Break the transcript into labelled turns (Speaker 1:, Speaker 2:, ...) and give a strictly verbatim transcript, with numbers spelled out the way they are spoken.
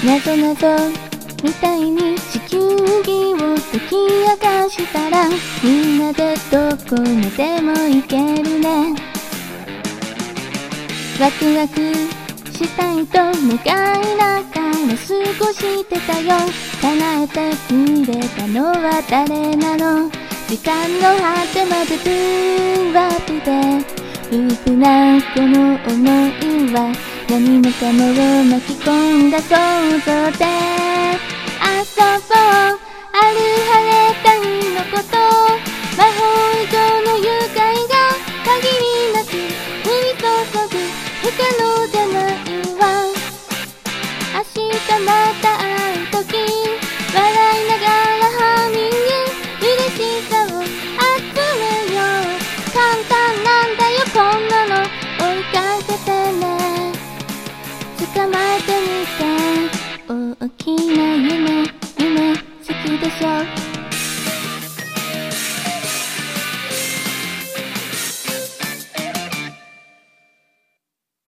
Speaker 1: なぞなぞみたいに地球儀を解き明かしたら、みんなでどこまでも行けるね。ワクワクしたいと願いながら過ごしてたよ。叶えてくれたのは誰なの。時間の果てまでトゥーワープでループなこの想いは、何もかもを巻き込んだ想像で遊ぼう。ある晴れた日のこと、魔法以上の愉快が限りなく降り注ぐ。不可能じゃないわ。明日また会う時、笑いながらハミング、嬉しさを集めよう。簡単なんだよこんなの、追いかけてね。捕まえてみて大きな夢、夢好きでしょ。